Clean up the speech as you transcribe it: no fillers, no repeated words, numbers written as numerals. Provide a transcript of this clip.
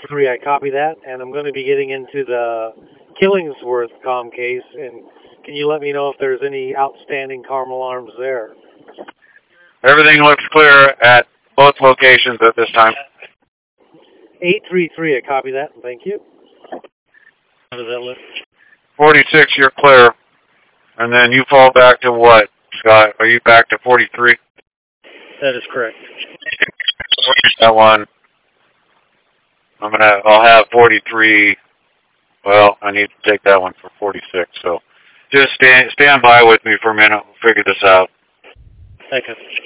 833, I copy that, and I'm going to be getting into the Killingsworth comm case, and can you let me know if there's any outstanding comm alarms there? Everything looks clear at both locations at this time. 833, I copy that, and thank you. How does that look? 46, you're clear. And then you fall back to what, Scott? Are you back to 43? That is correct. That one. I'll have 43. Well, I need to take that one for 46. So just stand by with me for a minute. We'll figure this out. Thank you.